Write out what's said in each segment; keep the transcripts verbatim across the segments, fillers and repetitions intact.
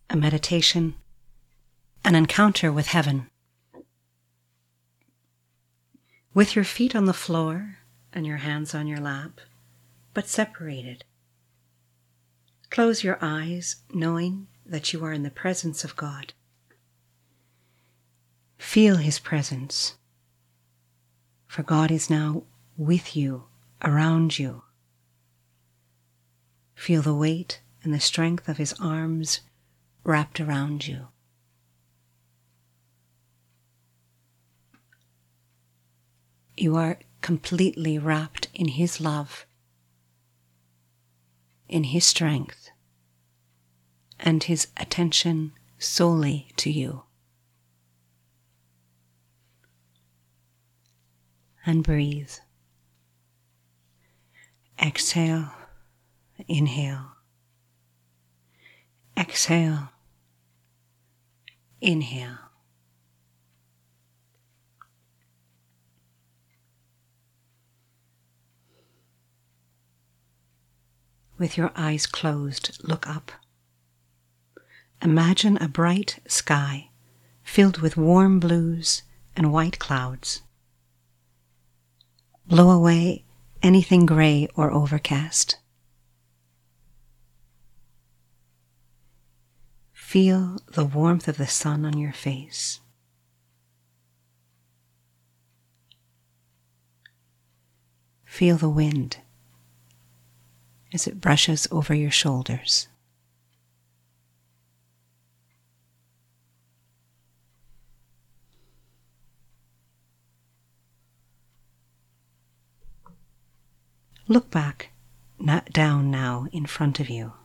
a meditation, an encounter with heaven. With your feet on the floor and your hands on your lap, but separated. Close your eyes, knowing that you are in the presence of God. Feel His presence, for God is now with you, around you. Feel the weight and the strength of His arms wrapped around you. You are completely wrapped in His love, in His strength, and His attention solely to you. And breathe. Exhale, inhale. Exhale, inhale. With your eyes closed, look up. Imagine a bright sky filled with warm blues and white clouds. Blow away anything gray or overcast. Feel the warmth of the sun on your face. Feel the wind as it brushes over your shoulders. Look back, not down now in front of you.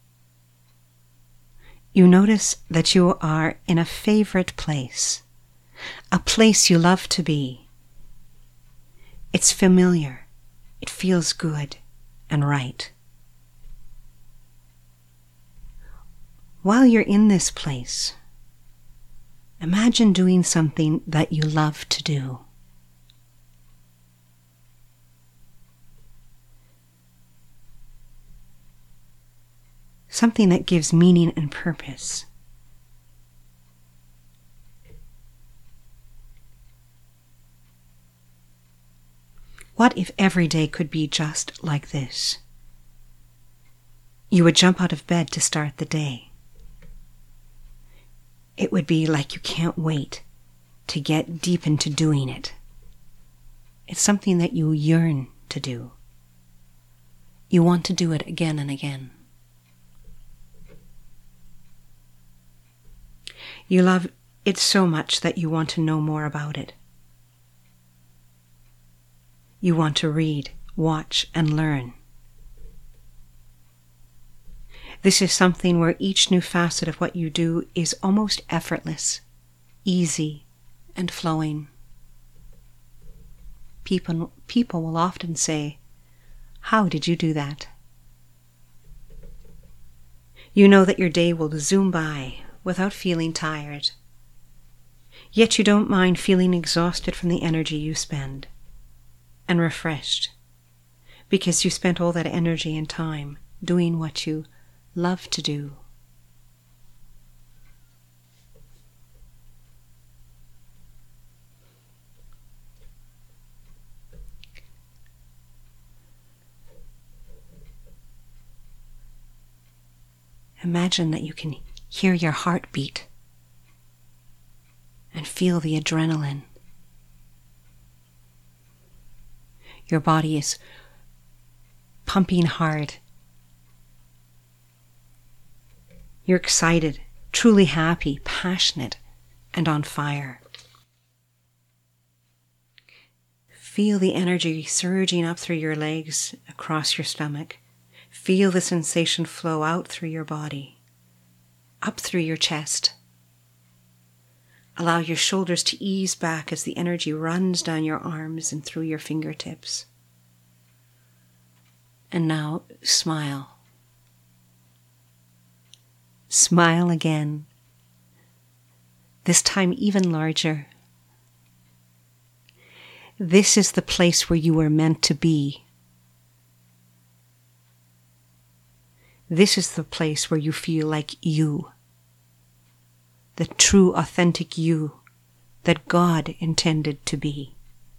You notice that you are in a favorite place, a place you love to be. It's familiar, it feels good and right. While you're in this place, imagine doing something that you love to do. Something that gives meaning and purpose. What if every day could be just like this? You would jump out of bed to start the day. It would be like you can't wait to get deep into doing it. It's something that you yearn to do. You want to do it again and again. You love it so much that you want to know more about it. You want to read, watch, and learn. This is something where each new facet of what you do is almost effortless, easy, and flowing. People, people will often say, "How did you do that?" You know that your day will zoom by without feeling tired. Yet you don't mind feeling exhausted from the energy you spend, and refreshed, because you spent all that energy and time doing what you love to do. Imagine that you can hear your heart beat and feel the adrenaline. Your body is pumping hard. You're excited, truly happy, passionate, and on fire. Feel the energy surging up through your legs, across your stomach. Feel the sensation flow out through your body, up through your chest. Allow your shoulders to ease back as the energy runs down your arms and through your fingertips. And now smile. Smile again, this time even larger. This is the place where you were meant to be. This is the place where you feel like you the true, authentic you that God intended to be.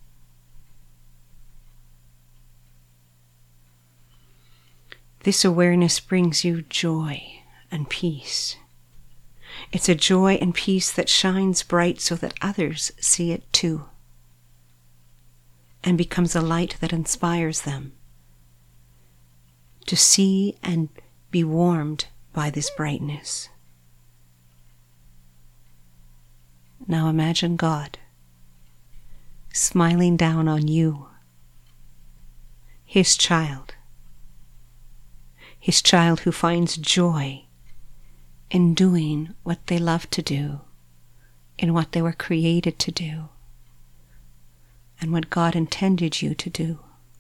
This awareness brings you joy and peace. It's a joy and peace that shines bright so that others see it too, and becomes a light that inspires them to see and be warmed by this brightness. Now imagine God smiling down on you, His child, His child who finds joy in doing what they love to do, in what they were created to do, and what God intended you to do.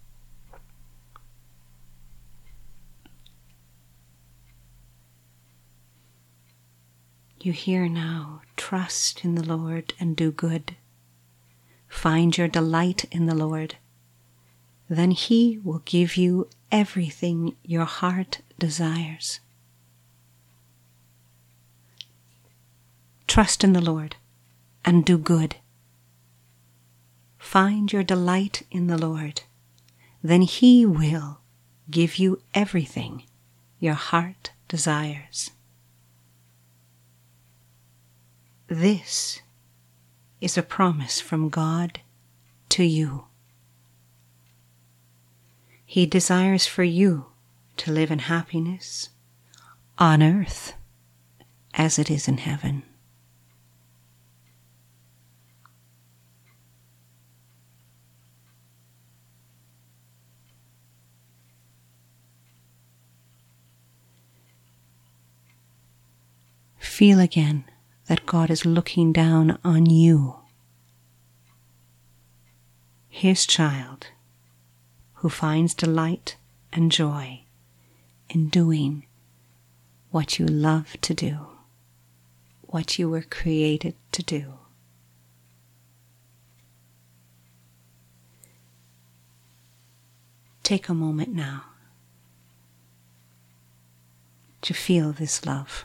You hear now, trust in the Lord and do good. Find your delight in the Lord. Then He will give you everything your heart desires. Trust in the Lord and do good. Find your delight in the Lord. Then He will give you everything your heart desires. This is a promise from God to you. He desires for you to live in happiness on earth as it is in heaven. Feel again that God is looking down on you, His child, who finds delight and joy in doing what you love to do, what you were created to do. Take a moment now to feel this love.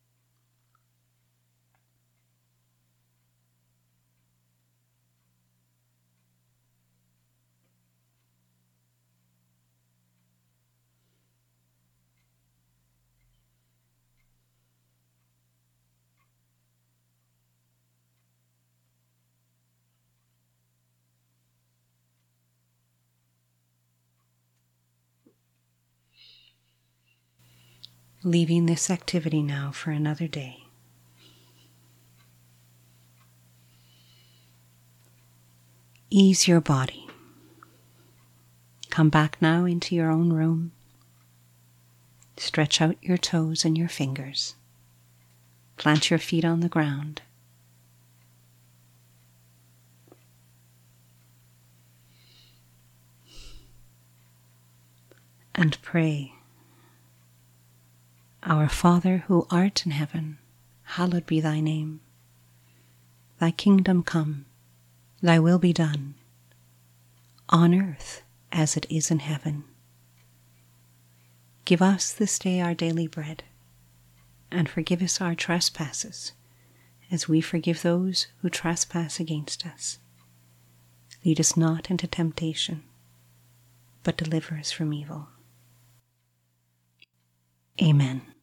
Leaving this activity now for another day. Ease your body. Come back now into your own room. Stretch out your toes and your fingers. Plant your feet on the ground. And pray. Our Father, who art in heaven, hallowed be thy name. Thy kingdom come, thy will be done, on earth as it is in heaven. Give us this day our daily bread, and forgive us our trespasses, as we forgive those who trespass against us. Lead us not into temptation, but deliver us from evil. Amen.